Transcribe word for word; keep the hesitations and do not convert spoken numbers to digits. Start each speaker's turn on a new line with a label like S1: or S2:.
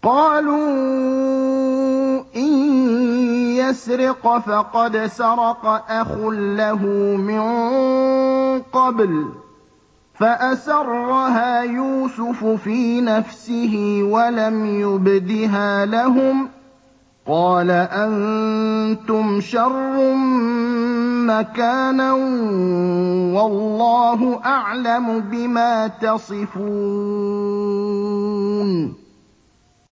S1: قَالُوا إِن يَسْرِقْ فَقَدْ سَرَقَ أَخٌ لَّهُ مِن قَبْلُ ۚ فَأَسَرَّهَا يُوسُفُ فِي نَفْسِهِ وَلَمْ يُبْدِهَا لَهُمْ ۚ قَالَ أَنتُمْ شَرٌّ مَّكَانًا ۖ وَاللَّهُ أَعْلَمُ بِمَا تَصِفُونَ